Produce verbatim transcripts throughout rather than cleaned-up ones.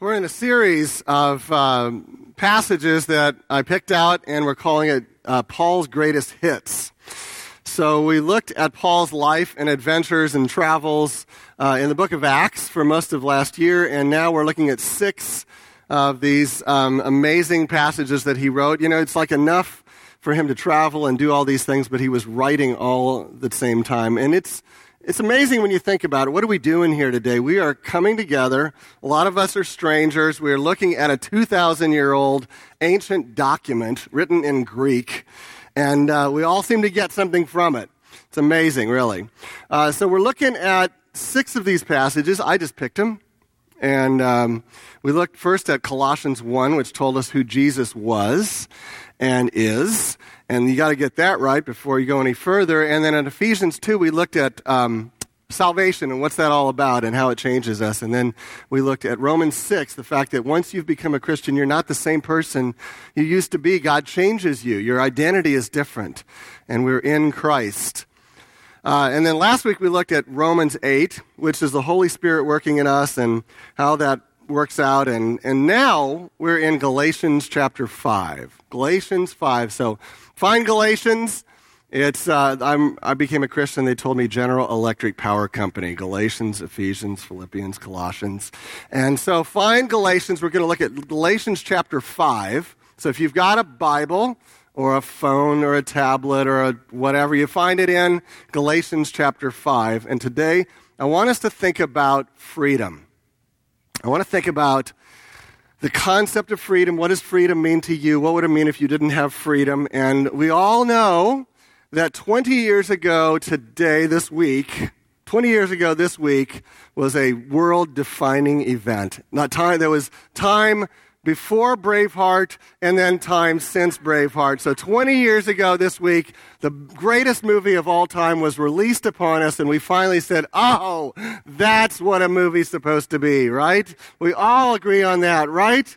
We're in a series of um, passages that I picked out, and we're calling it uh, Paul's Greatest Hits. So we looked at Paul's life and adventures and travels uh, in the book of Acts for most of last year, and now we're looking at six of these um, amazing passages that he wrote. You know, it's like enough for him to travel and do all these things, but he was writing all at the same time. And it's It's amazing when you think about it. What are we doing here today? We are coming together. A lot of us are strangers. We are looking at a two thousand year old ancient document written in Greek, and uh, we all seem to get something from it. It's amazing, really. Uh, so we're looking at six of these passages. I just picked them. And um, we looked first at Colossians one, which told us who Jesus was and is. And you got to get that right before you go any further. And then in Ephesians two, we looked at um, salvation and what's that all about and how it changes us. And then we looked at Romans six, the fact that once you've become a Christian, you're not the same person you used to be. God changes you. Your identity is different. And we're in Christ. Uh, and then last week we looked at Romans eight, which is the Holy Spirit working in us and how that works out. And, and now we're in Galatians chapter five. Galatians five. So find Galatians. It's uh, I'm, I became a Christian. They told me General Electric Power Company. Galatians, Ephesians, Philippians, Colossians. And so find Galatians. We're going to look at Galatians chapter five. So if you've got a Bible or a phone or a tablet or a whatever, you find it in Galatians chapter five. And today, I want us to think about freedom. I want to think about the concept of freedom. What does freedom mean to you? What would it mean if you didn't have freedom? And we all know that twenty years ago today, this week, twenty years ago this week was a world-defining event. Not time, there was time before Braveheart, and then time since Braveheart. So twenty years ago this week, the greatest movie of all time was released upon us, and we finally said, oh, that's what a movie's supposed to be, right? We all agree on that, right?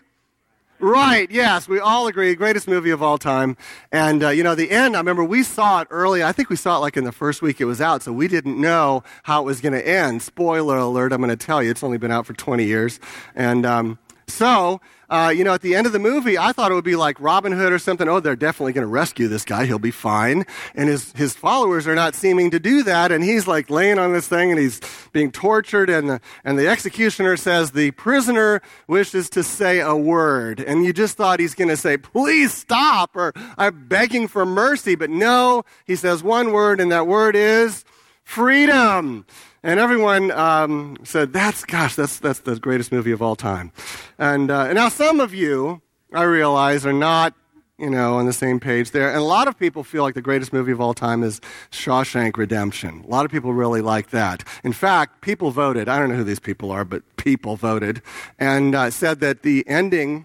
Right, yes, we all agree. Greatest movie of all time. And, uh, you know, the end, I remember we saw it early. I think we saw it like in the first week it was out, so we didn't know how it was going to end. Spoiler alert, I'm going to tell you, it's only been out for twenty years. And um, so... Uh, you know, at the end of the movie, I thought it would be like Robin Hood or something. Oh, they're definitely going to rescue this guy. He'll be fine. And his, his followers are not seeming to do that. And he's like laying on this thing and he's being tortured. And the, and the executioner says, the prisoner wishes to say a word. And you just thought he's going to say, please stop, or I'm begging for mercy. But no, he says one word, and that word is freedom. And everyone um, said, that's, gosh, that's that's the greatest movie of all time. And, uh, and now some of you, I realize, are not, you know, on the same page there. And a lot of people feel like the greatest movie of all time is Shawshank Redemption. A lot of people really like that. In fact, people voted. I don't know who these people are, but people voted. And uh, said that the ending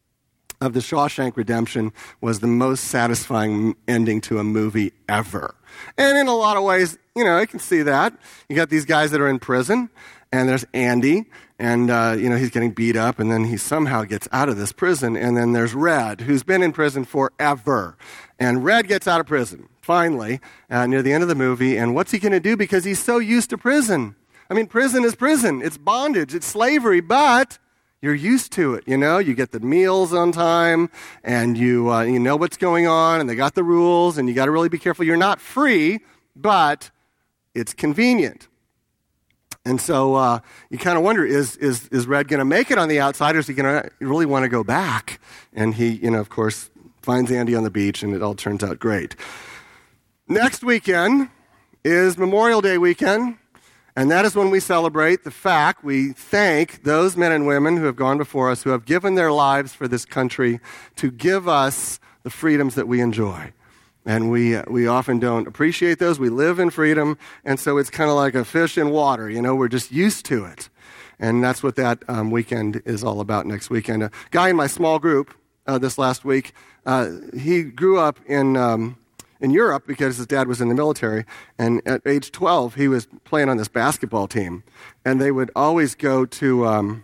of the Shawshank Redemption was the most satisfying ending to a movie ever. And in a lot of ways, you know, I can see that. You got these guys that are in prison, and there's Andy, and, uh, you know, he's getting beat up, and then he somehow gets out of this prison. And then there's Red, who's been in prison forever. And Red gets out of prison, finally, uh, near the end of the movie. And what's he going to do? Because he's so used to prison. I mean, prison is prison. It's bondage. It's slavery, but you're used to it, you know. You get the meals on time, and you uh, you know what's going on, and they got the rules, and you got to really be careful. You're not free, but it's convenient. And so uh, you kind of wonder, is is is Red going to make it on the outside, or is he going to really want to go back? And he, you know, of course, finds Andy on the beach, and it all turns out great. Next weekend is Memorial Day weekend. And that is when we celebrate the fact, we thank those men and women who have gone before us, who have given their lives for this country to give us the freedoms that we enjoy. And we uh, we often don't appreciate those. We live in freedom, and so it's kind of like a fish in water. You know, we're just used to it. And that's what that um, weekend is all about next weekend. A guy in my small group uh, this last week, uh, he grew up in... Um, in Europe because his dad was in the military, and at age twelve, he was playing on this basketball team, and they would always go to um,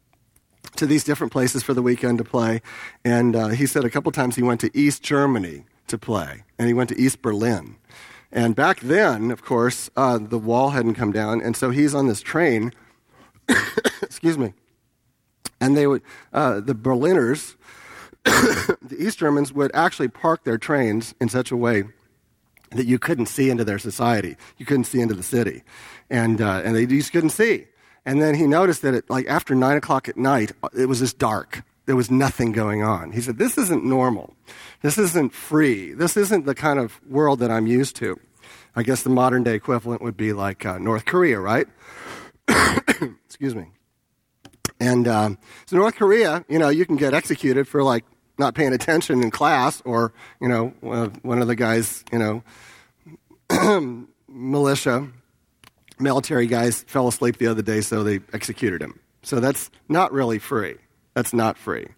to these different places for the weekend to play, and uh, he said a couple times he went to East Germany to play, and he went to East Berlin. And back then, of course, uh, the wall hadn't come down, and so he's on this train, excuse me, And they would, uh, the Berliners, the East Germans would actually park their trains in such a way that you couldn't see into their society. You couldn't see into the city. And uh, and they just couldn't see. And then he noticed that it, like after nine o'clock at night, it was just dark. There was nothing going on. He said, this isn't normal. This isn't free. This isn't the kind of world that I'm used to. I guess the modern day equivalent would be like uh, North Korea, right? Excuse me. And um, so North Korea, you know, you can get executed for like not paying attention in class, or, you know, uh, one of the guys, you know, militia, military guys fell asleep the other day, so they executed him. So that's not really free. That's not free.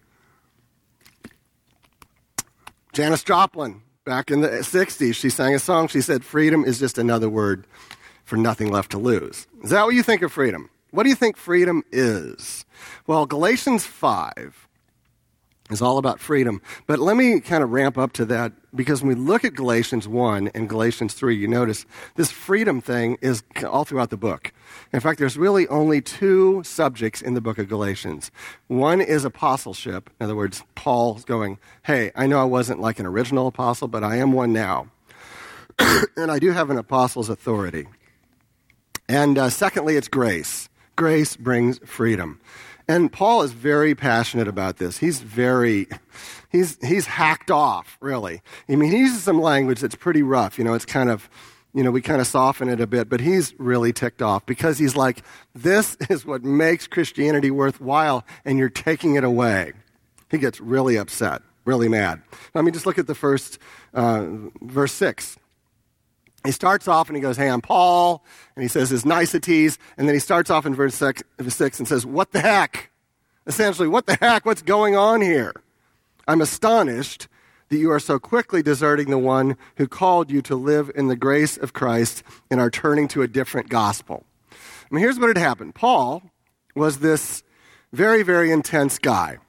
Janis Joplin, back in the sixties, she sang a song. She said, freedom is just another word for nothing left to lose. Is that what you think of freedom? What do you think freedom is? Well, Galatians five is all about freedom. But let me kind of ramp up to that, because when we look at Galatians one and Galatians three, you notice this freedom thing is all throughout the book. In fact, there's really only two subjects in the book of Galatians. One is apostleship. In other words, Paul's going, hey, I know I wasn't like an original apostle, but I am one now. And I do have an apostle's authority. And uh, secondly, it's grace. Grace brings freedom. And Paul is very passionate about this. He's very, he's he's hacked off, really. I mean, he uses some language that's pretty rough. You know, it's kind of, you know, we kind of soften it a bit, but he's really ticked off because he's like, this is what makes Christianity worthwhile, and you're taking it away. He gets really upset, really mad. I mean, just look at the first, uh, verse six. He starts off and he goes, hey, I'm Paul, and he says his niceties, and then he starts off in verse six and says, what the heck? Essentially, what the heck? What's going on here? I'm astonished that you are so quickly deserting the one who called you to live in the grace of Christ and are turning to a different gospel. I mean, here's what had happened. Paul was this very, very intense guy.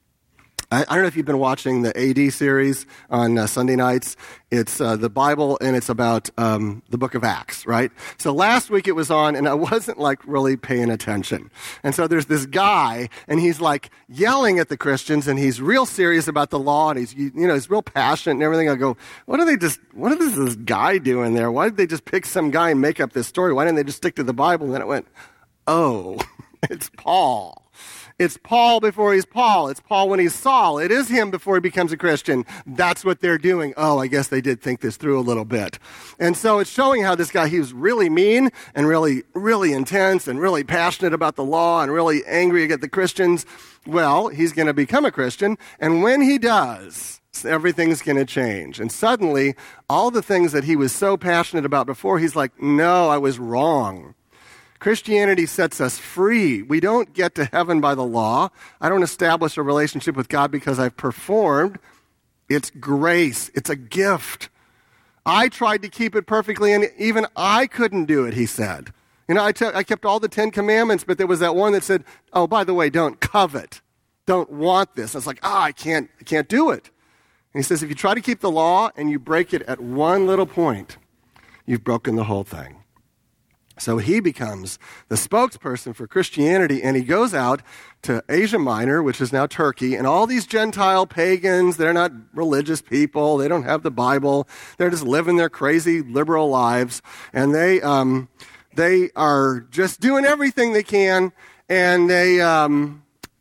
I, I don't know if you've been watching the A D series on uh, Sunday nights. It's uh, the Bible, and it's about um, the book of Acts, right? So last week it was on, and I wasn't like really paying attention. And so there's this guy, and he's like yelling at the Christians, and he's real serious about the law, and he's you know he's real passionate and everything. I go, what are they just? What is this guy doing there? Why did they just pick some guy and make up this story? Why didn't they just stick to the Bible? And then it went, oh, it's Paul. It's Paul before he's Paul. It's Paul when he's Saul. It is him before he becomes a Christian. That's what they're doing. Oh, I guess they did think this through a little bit. And so it's showing how this guy, he was really mean and really, really intense and really passionate about the law and really angry at the Christians. Well, he's going to become a Christian. And when he does, everything's going to change. And suddenly, all the things that he was so passionate about before, he's like, no, I was wrong. Christianity sets us free. We don't get to heaven by the law. I don't establish a relationship with God because I've performed. It's grace. It's a gift. I tried to keep it perfectly, and even I couldn't do it, he said. You know, I, t- I kept all the Ten Commandments, but there was that one that said, oh, by the way, don't covet. Don't want this. I was like, ah, oh, I can't, I can't do it. And he says, if you try to keep the law and you break it at one little point, you've broken the whole thing. So he becomes the spokesperson for Christianity, and he goes out to Asia Minor, which is now Turkey, and all these Gentile pagans, they're not religious people, they don't have the Bible, they're just living their crazy liberal lives, and they um, they are just doing everything they can, and they um,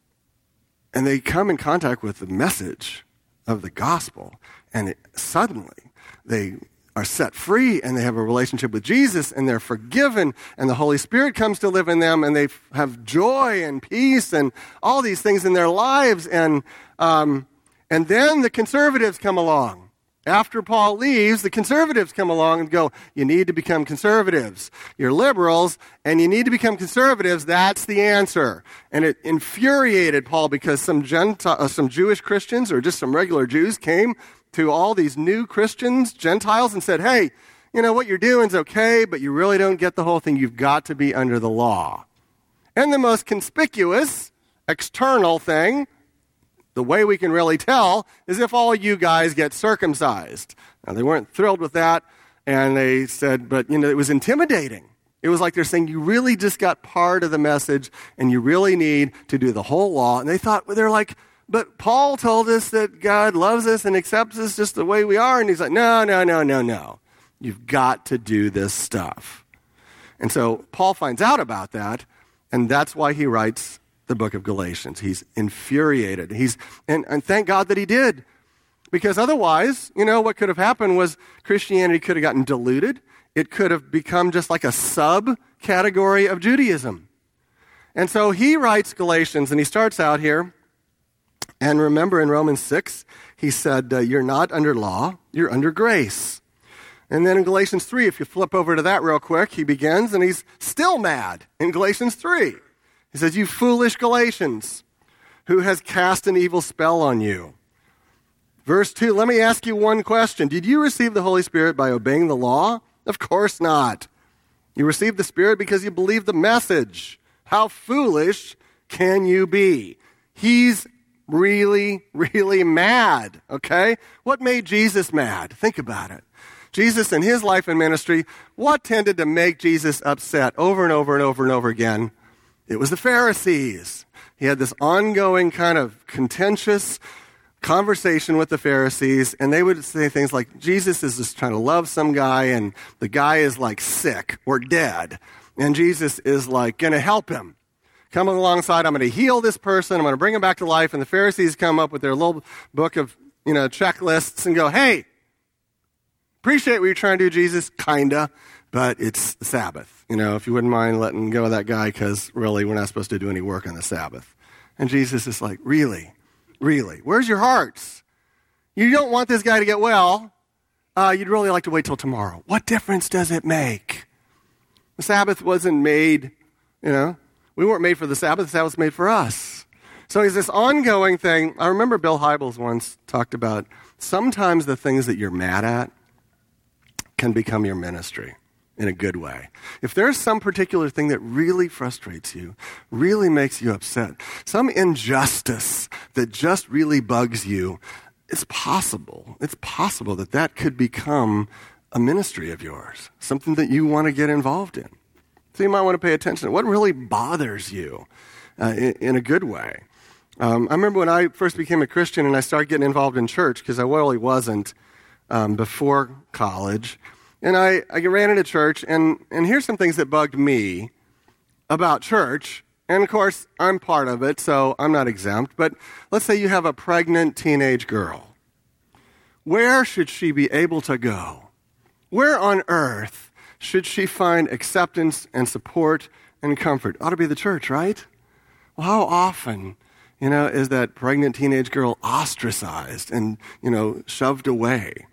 and they come in contact with the message of the gospel, and it, suddenly they are set free, and they have a relationship with Jesus, and they're forgiven, and the Holy Spirit comes to live in them, and they have joy and peace and all these things in their lives. And um, and then the conservatives come along. After Paul leaves, the conservatives come along and go, you need to become conservatives. You're liberals, and you need to become conservatives. That's the answer. And it infuriated Paul because some Gentile, uh, some Jewish Christians or just some regular Jews came to all these new Christians, Gentiles, and said, hey, you know, what you're doing is okay, but you really don't get the whole thing. You've got to be under the law. And the most conspicuous external thing, the way we can really tell, is if all you guys get circumcised. Now, they weren't thrilled with that, and they said, but, you know, it was intimidating. It was like they're saying, you really just got part of the message, and you really need to do the whole law. And they thought, well, they're like, but Paul told us that God loves us and accepts us just the way we are. And he's like, no, no, no, no, no. You've got to do this stuff. And so Paul finds out about that, and that's why he writes the book of Galatians. He's infuriated. He's and, and thank God that he did. Because otherwise, you know, what could have happened was Christianity could have gotten diluted. It could have become just like a subcategory of Judaism. And so he writes Galatians, and he starts out here. And remember in Romans six, he said, uh, you're not under law, you're under grace. And then in Galatians three, if you flip over to that real quick, he begins, and he's still mad in Galatians three. He says, you foolish Galatians, who has cast an evil spell on you? Verse two, let me ask you one question. Did you receive the Holy Spirit by obeying the law? Of course not. You received the Spirit because you believed the message. How foolish can you be? He's really, really mad, okay? What made Jesus mad? Think about it. Jesus in his life and ministry, what tended to make Jesus upset over and over and over and over again? It was the Pharisees. He had this ongoing kind of contentious conversation with the Pharisees, and they would say things like, Jesus is just trying to love some guy, and the guy is like sick or dead, and Jesus is like going to help him. Come alongside, I'm going to heal this person, I'm going to bring him back to life, and the Pharisees come up with their little book of, you know, checklists and go, hey, appreciate what you're trying to do, Jesus, kinda, but it's the Sabbath. You know, if you wouldn't mind letting go of that guy, because really, we're not supposed to do any work on the Sabbath. And Jesus is like, really? Really? Where's your hearts? You don't want this guy to get well. Uh, you'd really like to wait till tomorrow. What difference does it make? The Sabbath wasn't made, you know, we weren't made for the Sabbath. The Sabbath was made for us. So it's this ongoing thing. I remember Bill Hybels once talked about sometimes the things that you're mad at can become your ministry in a good way. If there's some particular thing that really frustrates you, really makes you upset, some injustice that just really bugs you, it's possible, it's possible that that could become a ministry of yours, something that you want to get involved in. So you might want to pay attention to what really bothers you uh, in, in a good way. Um, I remember when I first became a Christian and I started getting involved in church, because I really wasn't um, before college. And I, I ran into church, and, and here's some things that bugged me about church. And, of course, I'm part of it, so I'm not exempt. But let's say you have a pregnant teenage girl. Where should she be able to go? Where on earth should she find acceptance and support and comfort? Ought to be the church, right? Well, how often, you know, is that pregnant teenage girl ostracized and, you know, shoved away?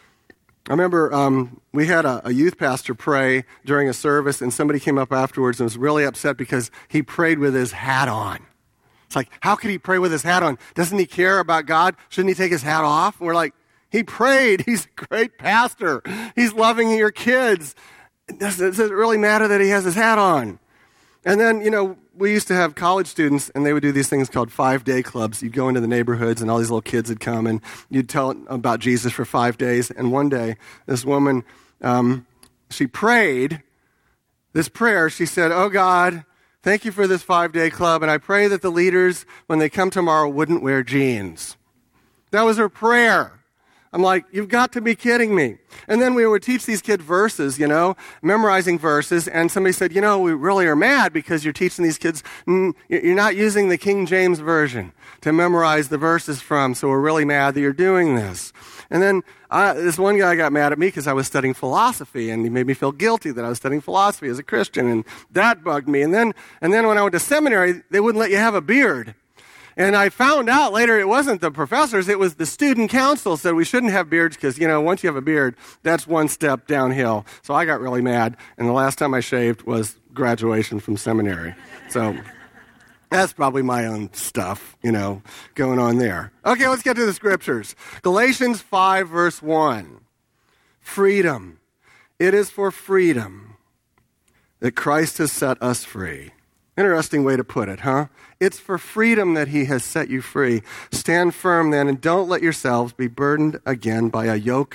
I remember um, we had a, a youth pastor pray during a service, and somebody came up afterwards and was really upset because he prayed with his hat on. It's like, how could he pray with his hat on? Doesn't he care about God? Shouldn't he take his hat off? And we're like, he prayed. He's a great pastor. He's loving your kids. Does, does it really matter that he has his hat on? And then, you know, we used to have college students, and they would do these things called five-day clubs. You'd go into the neighborhoods, and all these little kids would come, and you'd tell about Jesus for five days. And one day, this woman, um, she prayed this prayer. She said, oh, God, thank you for this five-day club, and I pray that the leaders, when they come tomorrow, wouldn't wear jeans. That was her prayer. I'm like, you've got to be kidding me. And then we would teach these kids verses, you know, memorizing verses. And somebody said, you know, we really are mad because you're teaching these kids, mm, you're not using the King James Version to memorize the verses from. So we're really mad that you're doing this. And then I, this one guy got mad at me because I was studying philosophy, and he made me feel guilty that I was studying philosophy as a Christian. And that bugged me. And then, and then when I went to seminary, they wouldn't let you have a beard. And I found out later it wasn't the professors, it was the student council said we shouldn't have beards because, you know, once you have a beard, that's one step downhill. So I got really mad, and the last time I shaved was graduation from seminary. So that's probably my own stuff, you know, going on there. Okay, let's get to the scriptures. Galatians five, verse one. Freedom. It is for freedom that Christ has set us free. Interesting way to put it, huh? It's for freedom that he has set you free. Stand firm then, and don't let yourselves be burdened again by a yoke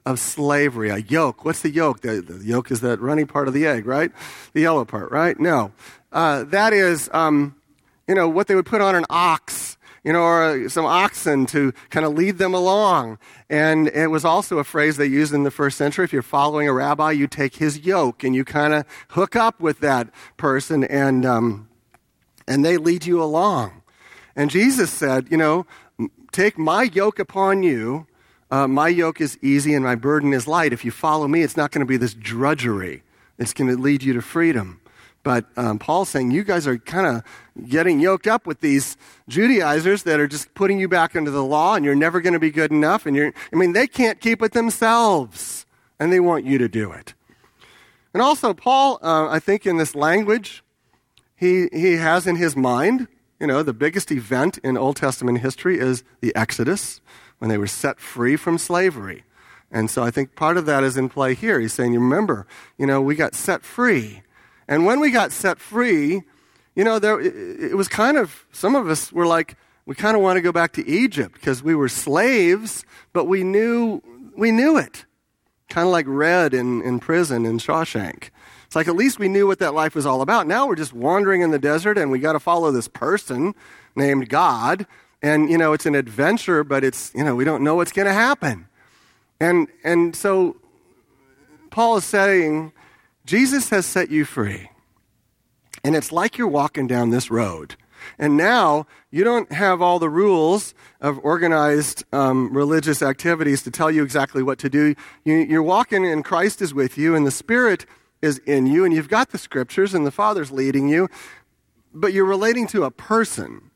of slavery, a yoke. What's the yoke? The, the yolk is that runny part of the egg, right? The yellow part, right? No. Uh, that is, um, you know, what they would put on an ox, you know, or some oxen to kind of lead them along. And it was also a phrase they used in the first century. If you're following a rabbi, you take his yoke and you kind of hook up with that person and um, and they lead you along. And Jesus said, you know, take my yoke upon you. Uh, my yoke is easy and my burden is light. If you follow me, it's not going to be this drudgery. It's going to lead you to freedom. But um, Paul's saying you guys are kind of getting yoked up with these Judaizers that are just putting you back into the law, and you're never going to be good enough. And you're, I mean, they can't keep it themselves, and they want you to do it. And also, Paul, uh, I think in this language, he he has in his mind, you know, the biggest event in Old Testament history is the Exodus, when they were set free from slavery. And so I think part of that is in play here. He's saying, you remember, you know, we got set free. And when we got set free, you know, there it, it was kind of, some of us were like, we kind of want to go back to Egypt because we were slaves, but we knew we knew it. Kind of like Red in, in prison in Shawshank. It's like at least we knew what that life was all about. Now we're just wandering in the desert and we got to follow this person named God. And, you know, it's an adventure, but it's, you know, we don't know what's going to happen. And and so Paul is saying, Jesus has set you free. And it's like you're walking down this road. And now you don't have all the rules of organized um, religious activities to tell you exactly what to do. You, you're walking and Christ is with you and the Spirit is in you and you've got the scriptures and the Father's leading you, but you're relating to a person.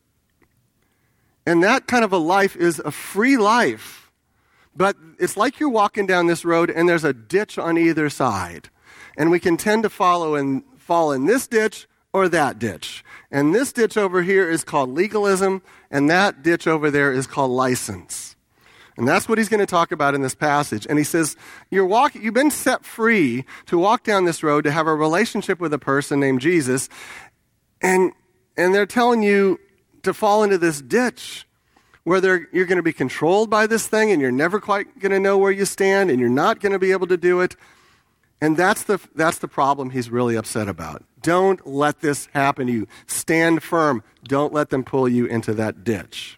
And that kind of a life is a free life. But it's like you're walking down this road and there's a ditch on either side. And we can tend to follow and fall in this ditch or that ditch. And this ditch over here is called legalism, and that ditch over there is called license. And that's what he's going to talk about in this passage. And he says, you're walk, you've been set free to walk down this road, to have a relationship with a person named Jesus, and and they're telling you to fall into this ditch where they're, you're going to be controlled by this thing, and you're never quite going to know where you stand, and you're not going to be able to do it. And that's the that's the problem he's really upset about. Don't let this happen to you. Stand firm. Don't let them pull you into that ditch.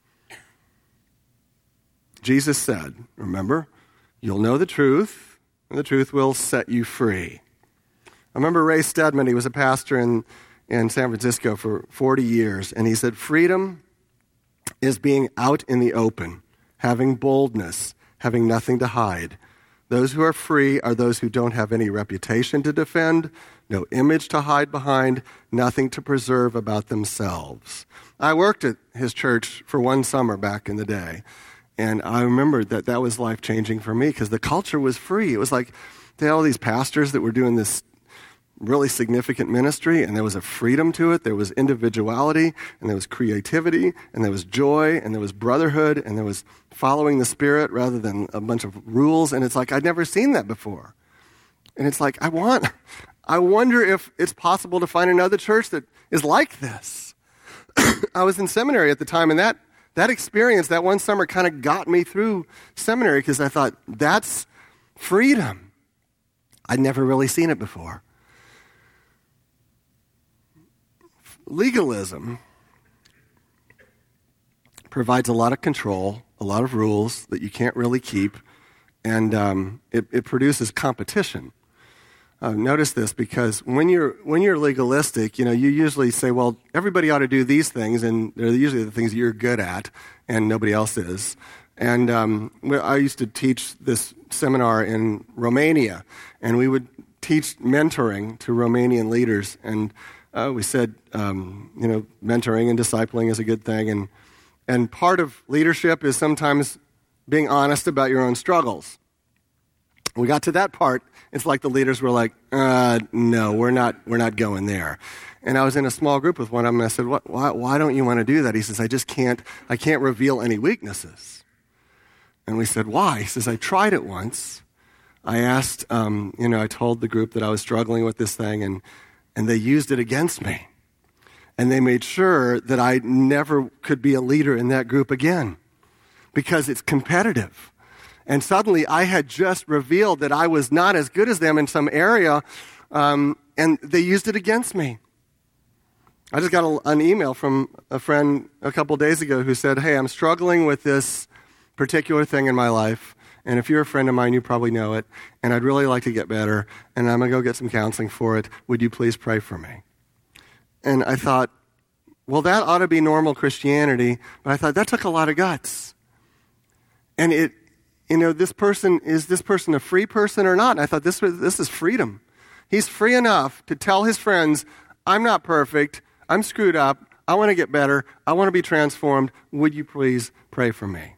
Jesus said, remember, you'll know the truth, and the truth will set you free. I remember Ray Stedman. He was a pastor in, in San Francisco for forty years, and he said, freedom is being out in the open, having boldness, having nothing to hide. Those who are free are those who don't have any reputation to defend, no image to hide behind, nothing to preserve about themselves. I worked at his church for one summer back in the day, and I remembered that that was life-changing for me because the culture was free. It was like they had all these pastors that were doing this really significant ministry, and there was a freedom to it. There was individuality, and there was creativity, and there was joy, and there was brotherhood, and there was following the Spirit rather than a bunch of rules. And it's like, I'd never seen that before. And it's like, I want, I wonder if it's possible to find another church that is like this. I was in seminary at the time, and that, that experience, that one summer kind of got me through seminary because I thought, that's freedom. I'd never really seen it before. Legalism provides a lot of control, a lot of rules that you can't really keep, and um, it, it produces competition. Uh, notice this, because when you're when you're legalistic, you know, you usually say, well, everybody ought to do these things, and they're usually the things that you're good at, and nobody else is. And um, I used to teach this seminar in Romania, and we would teach mentoring to Romanian leaders, and Uh, we said, um, you know, mentoring and discipling is a good thing. And and part of leadership is sometimes being honest about your own struggles. We got to that part. It's like the leaders were like, uh, no, we're not we're not going there. And I was in a small group with one of them, and I said, what, why, why don't you want to do that? He says, I just can't, I can't reveal any weaknesses. And we said, why? He says, I tried it once. I asked, um, you know, I told the group that I was struggling with this thing, and And they used it against me. And they made sure that I never could be a leader in that group again because it's competitive. And suddenly I had just revealed that I was not as good as them in some area, um, and they used it against me. I just got a, an email from a friend a couple days ago who said, hey, I'm struggling with this particular thing in my life, and if you're a friend of mine, you probably know it, and I'd really like to get better, and I'm going to go get some counseling for it. Would you please pray for me? And I thought, well, that ought to be normal Christianity, but I thought that took a lot of guts. And it, you know, this person, is this person a free person or not? And I thought, this was, this is freedom. He's free enough to tell his friends, I'm not perfect, I'm screwed up, I want to get better, I want to be transformed, would you please pray for me?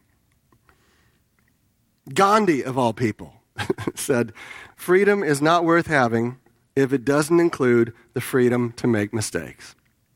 Gandhi, of all people, said, freedom is not worth having if it doesn't include the freedom to make mistakes.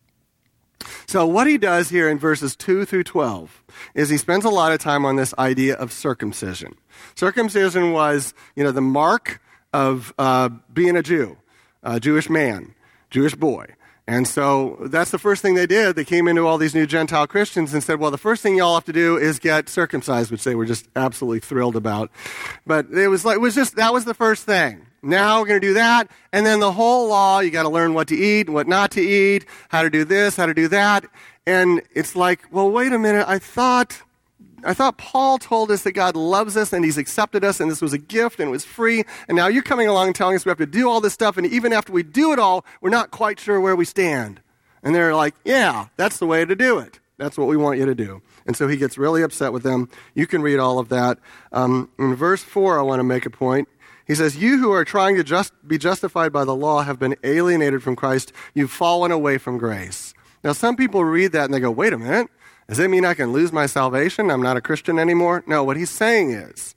So what he does here in verses two through twelve is he spends a lot of time on this idea of circumcision. Circumcision was, you know, the mark of uh, being a Jew, a Jewish man, Jewish boy. And so that's the first thing they did. They came into all these new Gentile Christians and said, well, the first thing y'all have to do is get circumcised, which they were just absolutely thrilled about. But it was like, it was just, that was the first thing. Now we're going to do that. And then the whole law, you got to learn what to eat and what not to eat, how to do this, how to do that. And it's like, well, wait a minute. I thought, I thought Paul told us that God loves us and he's accepted us and this was a gift and it was free. And now you're coming along and telling us we have to do all this stuff. And even after we do it all, we're not quite sure where we stand. And they're like, yeah, that's the way to do it. That's what we want you to do. And so he gets really upset with them. You can read all of that. Um, in verse four, I want to make a point. He says, you who are trying to just be justified by the law have been alienated from Christ. You've fallen away from grace. Now, some people read that and they go, wait a minute. Does that mean I can lose my salvation? I'm not a Christian anymore? No, what he's saying is,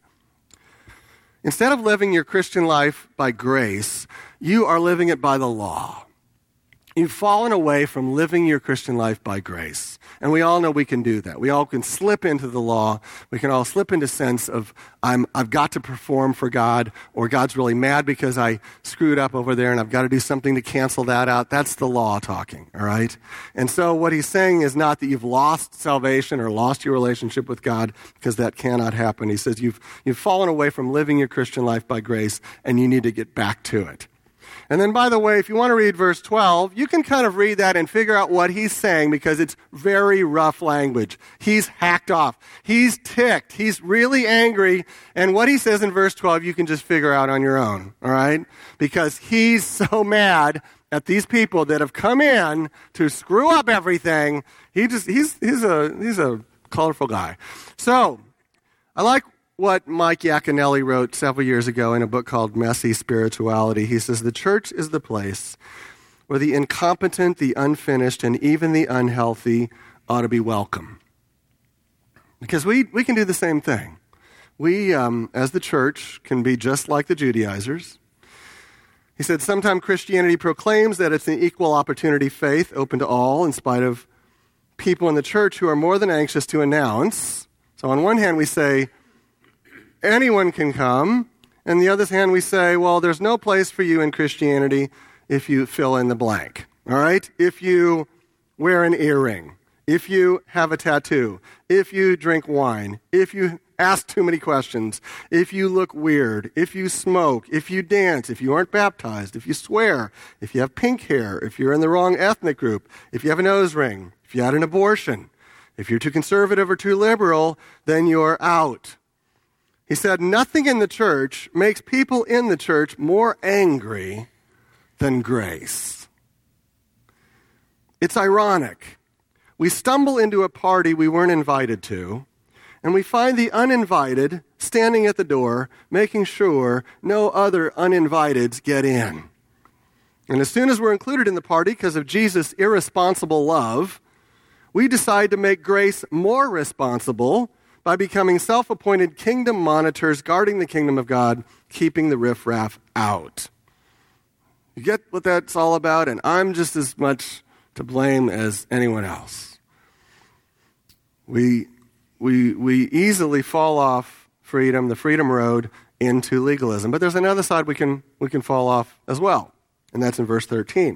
instead of living your Christian life by grace, you are living it by the law. You've fallen away from living your Christian life by grace. And we all know we can do that. We all can slip into the law. We can all slip into sense of, I'm, I've got to perform for God, or God's really mad because I screwed up over there and I've got to do something to cancel that out. That's the law talking, all right? And so what he's saying is not that you've lost salvation or lost your relationship with God, because that cannot happen. He says you've, you've fallen away from living your Christian life by grace and you need to get back to it. And then, by the way, if you want to read verse twelve, you can kind of read that and figure out what he's saying because it's very rough language. He's hacked off. He's ticked. He's really angry. And what he says in verse twelve, you can just figure out on your own, all right? Because he's so mad at these people that have come in to screw up everything. He just he's he's a he's a colorful guy. So, I like what Mike Yaconelli wrote several years ago in a book called Messy Spirituality. He says, the church is the place where the incompetent, the unfinished, and even the unhealthy ought to be welcome. Because we, we can do the same thing. We, um, as the church, can be just like the Judaizers. He said, sometimes Christianity proclaims that it's an equal opportunity faith open to all in spite of people in the church who are more than anxious to announce. So on one hand, we say, anyone can come. And the other hand, we say, well, there's no place for you in Christianity if you fill in the blank. All right? If you wear an earring, if you have a tattoo, if you drink wine, if you ask too many questions, if you look weird, if you smoke, if you dance, if you aren't baptized, if you swear, if you have pink hair, if you're in the wrong ethnic group, if you have a nose ring, if you had an abortion, if you're too conservative or too liberal, then you're out. He said, nothing in the church makes people in the church more angry than grace. It's ironic. We stumble into a party we weren't invited to, and we find the uninvited standing at the door, making sure no other uninviteds get in. And as soon as we're included in the party because of Jesus' irresponsible love, we decide to make grace more responsible by becoming self-appointed kingdom monitors, guarding the kingdom of God, keeping the riffraff out. You get what that's all about? And I'm just as much to blame as anyone else. We, we, we easily fall off freedom, the freedom road, into legalism. But there's another side we can, we can fall off as well, and that's in verse thirteen.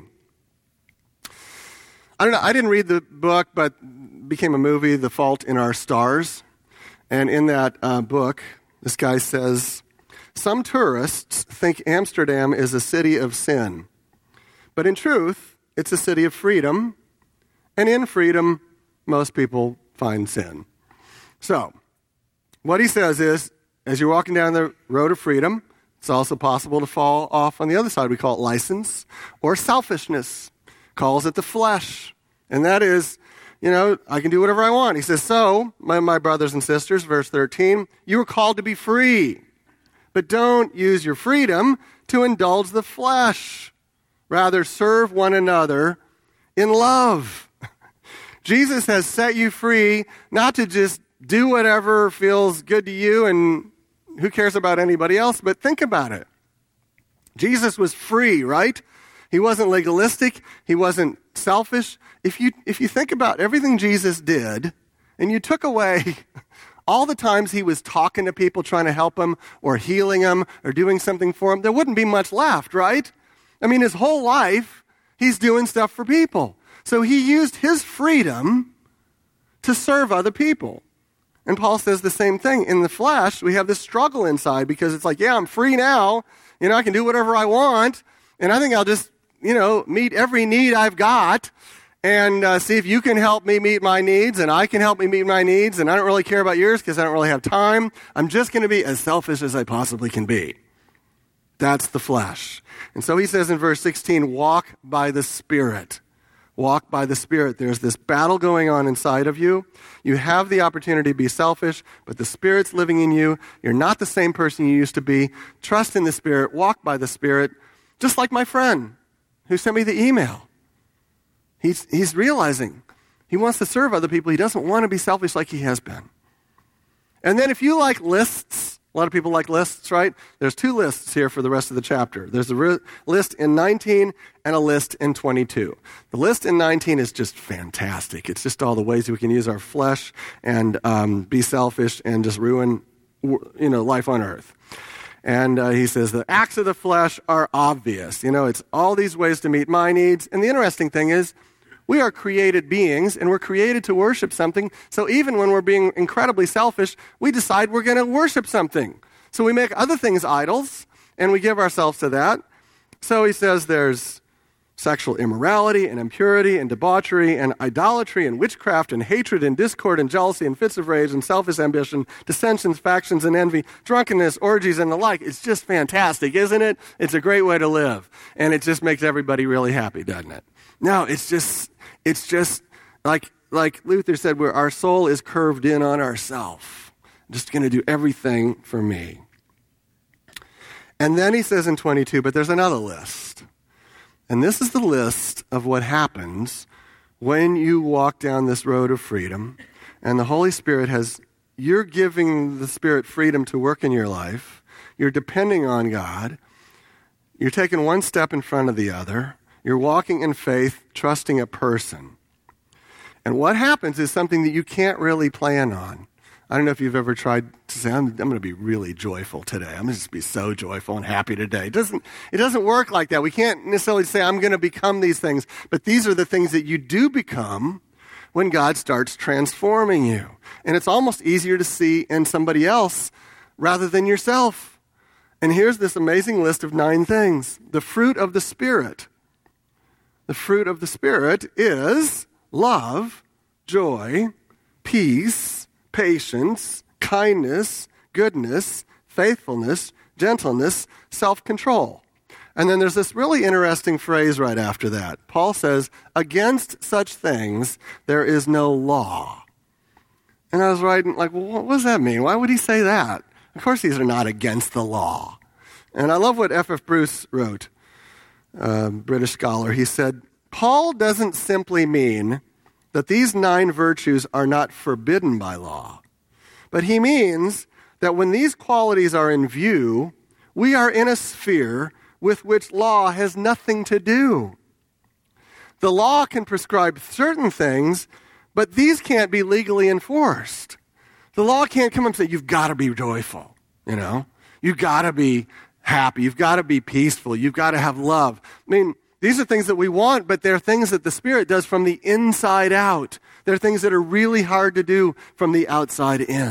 I don't know, I didn't read the book, but became a movie, The Fault in Our Stars. And in that uh, book, This guy says, some tourists think Amsterdam is a city of sin, but in truth, it's a city of freedom, and in freedom, most people find sin. So, what he says is, as you're walking down the road of freedom, it's also possible to fall off on the other side. We call it license or selfishness. Calls it the flesh. And that is, you know, I can do whatever I want. He says, so, my, my brothers and sisters, verse thirteen, you were called to be free. But don't use your freedom to indulge the flesh. Rather, serve one another in love. Jesus has set you free not to just do whatever feels good to you and who cares about anybody else, but think about it. Jesus was free, right? He wasn't legalistic. He wasn't selfish. If you, if you think about everything Jesus did, and you took away all the times he was talking to people, trying to help them, or healing them, or doing something for them, there wouldn't be much left, right? I mean, his whole life, he's doing stuff for people. So he used his freedom to serve other people. And Paul says the same thing. In the flesh, we have this struggle inside because it's like, yeah, I'm free now. You know, I can do whatever I want. And I think I'll just, you know, meet every need I've got and uh, see if you can help me meet my needs and I can help me meet my needs. And I don't really care about yours because I don't really have time. I'm just going to be as selfish as I possibly can be. That's the flesh. And so he says in verse sixteen, walk by the Spirit. Walk by the Spirit. There's this battle going on inside of you. You have the opportunity to be selfish, but the Spirit's living in you. You're not the same person you used to be. Trust in the Spirit. Walk by the Spirit. Just like my friend who sent me the email. He's, he's realizing he wants to serve other people. He doesn't want to be selfish like he has been. And then if you like lists, a lot of people like lists, right? There's two lists here for the rest of the chapter. There's a re- list in nineteen and a list in twenty-two. The list in nineteen is just fantastic. It's just all the ways we can use our flesh and um, be selfish and just ruin, you know, life on earth. And uh, he says the acts of the flesh are obvious. You know, it's all these ways to meet my needs. And the interesting thing is, we are created beings, and we're created to worship something. So even when we're being incredibly selfish, we decide we're going to worship something. So we make other things idols, and we give ourselves to that. So he says there's sexual immorality and impurity and debauchery and idolatry and witchcraft and hatred and discord and jealousy and fits of rage and selfish ambition, dissensions, factions, and envy, drunkenness, orgies, and the like. It's just fantastic, isn't it? It's a great way to live. And it just makes everybody really happy, doesn't it? No, it's just, it's just like, like Luther said, where our soul is curved in on ourself. Just going to do everything for me. And then he says in twenty-two, but there's another list. And this is the list of what happens when you walk down this road of freedom and the Holy Spirit has, you're giving the Spirit freedom to work in your life. You're depending on God. You're taking one step in front of the other. You're walking in faith, trusting a person. And what happens is something that you can't really plan on. I don't know if you've ever tried to say, I'm, I'm going to be really joyful today. I'm going to just be so joyful and happy today. It doesn't, it doesn't work like that. We can't necessarily say, I'm going to become these things. But these are the things that you do become when God starts transforming you. And it's almost easier to see in somebody else rather than yourself. And here's this amazing list of nine things. The fruit of the Spirit. The fruit of the Spirit is love, joy, peace, patience, kindness, goodness, faithfulness, gentleness, self-control. And then there's this really interesting phrase right after that. Paul says, against such things there is no law. And I was writing, like, well, what does that mean? Why would he say that? Of course these are not against the law. And I love what F F Bruce wrote, a British scholar. He said, Paul doesn't simply mean that these nine virtues are not forbidden by law. But he means that when these qualities are in view, we are in a sphere with which law has nothing to do. The law can prescribe certain things, but these can't be legally enforced. The law can't come and say, you've got to be joyful, you know? You've got to be happy. You've got to be peaceful. You've got to have love. I mean, these are things that we want, but they're things that the Spirit does from the inside out. They're things that are really hard to do from the outside in.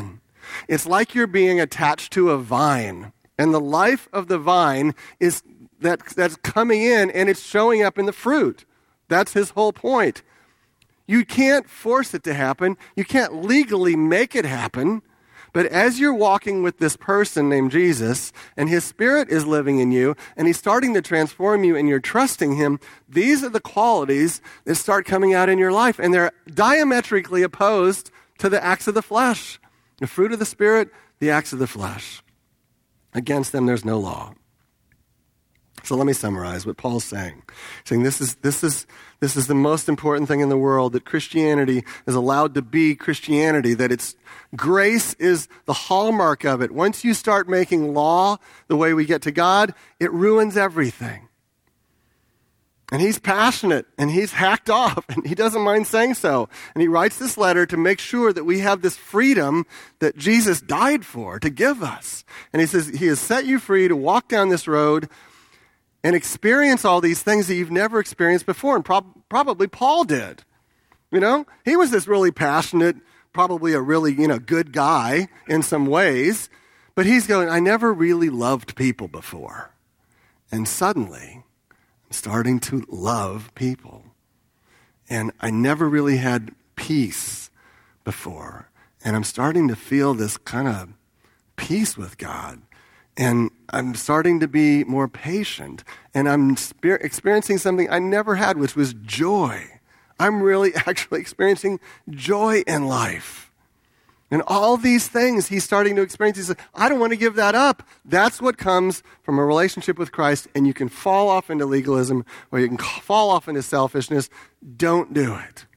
It's like you're being attached to a vine, and the life of the vine is that that's coming in, and it's showing up in the fruit. That's his whole point. You can't force it to happen. You can't legally make it happen. But as you're walking with this person named Jesus, and his Spirit is living in you, and he's starting to transform you, and you're trusting him, these are the qualities that start coming out in your life. And they're diametrically opposed to the acts of the flesh. The fruit of the Spirit, the acts of the flesh. Against them, there's no law. So let me summarize what Paul's saying. He's saying this is, this is, this is the most important thing in the world, that Christianity is allowed to be Christianity, that it's grace is the hallmark of it. Once you start making law the way we get to God, it ruins everything. And he's passionate, and he's hacked off, and he doesn't mind saying so. And he writes this letter to make sure that we have this freedom that Jesus died for, to give us. And he says he has set you free to walk down this road and experience all these things that you've never experienced before. And prob- probably Paul did. You know, he was this really passionate, probably a really, you know, good guy in some ways. But he's going, I never really loved people before. And suddenly, I'm starting to love people. And I never really had peace before. And I'm starting to feel this kind of peace with God. And I'm starting to be more patient. And I'm spe- experiencing something I never had, which was joy. I'm really actually experiencing joy in life. And all these things he's starting to experience. He says, I don't want to give that up. That's what comes from a relationship with Christ. And you can fall off into legalism, or you can fall off into selfishness. Don't do it.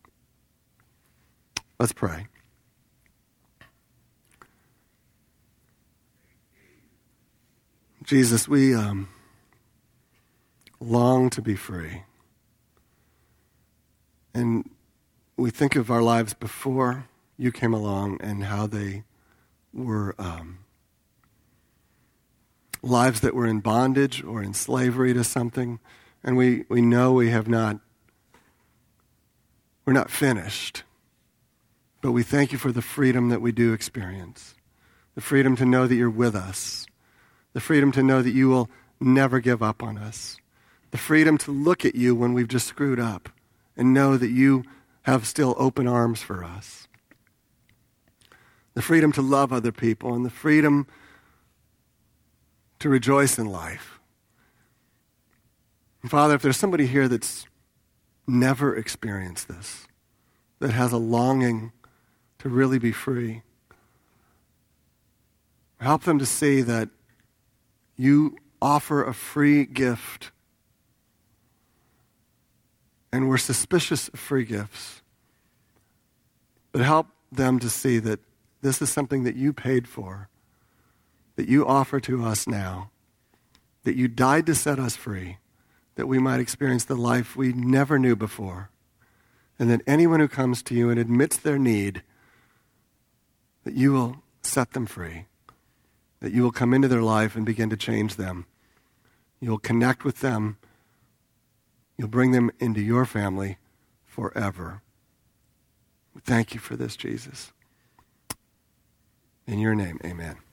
Let's pray. Jesus, we um, long to be free. And we think of our lives before you came along and how they were um, lives that were in bondage or in slavery to something. And we, we know we have not, we're not finished. But we thank you for the freedom that we do experience. The freedom to know that you're with us. The freedom to know that you will never give up on us. The freedom to look at you when we've just screwed up and know that you have still open arms for us. The freedom to love other people and the freedom to rejoice in life. And Father, if there's somebody here that's never experienced this, that has a longing to really be free, help them to see that you offer a free gift. And we're suspicious of free gifts. But help them to see that this is something that you paid for, that you offer to us now, that you died to set us free, that we might experience the life we never knew before, and that anyone who comes to you and admits their need, that you will set them free. That you will come into their life and begin to change them. You'll connect with them. You'll bring them into your family forever. Thank you for this, Jesus. In your name, amen.